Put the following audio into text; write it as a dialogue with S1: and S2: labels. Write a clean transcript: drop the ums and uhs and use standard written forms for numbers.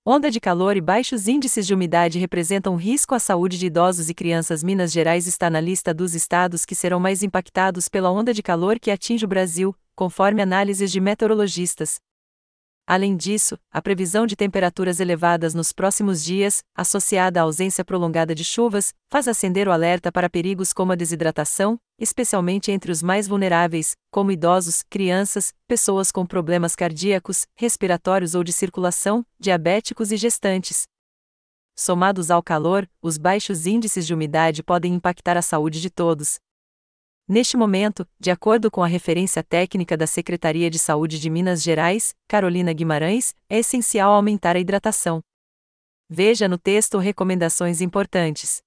S1: Onda de calor e baixos índices de umidade representam um risco à saúde de idosos e crianças. Minas Gerais está na lista dos estados que serão mais impactados pela onda de calor que atinge o Brasil, conforme análises de meteorologistas. Além disso, a previsão de temperaturas elevadas nos próximos dias, associada à ausência prolongada de chuvas, faz acender o alerta para perigos como a desidratação, especialmente entre os mais vulneráveis, como idosos, crianças, pessoas com problemas cardíacos, respiratórios ou de circulação, diabéticos e gestantes. Somados ao calor, os baixos índices de umidade podem impactar a saúde de todos. Neste momento, de acordo com a referência técnica da Secretaria de Saúde de Minas Gerais, Carolina Guimarães, é essencial aumentar a hidratação. Veja no texto recomendações importantes.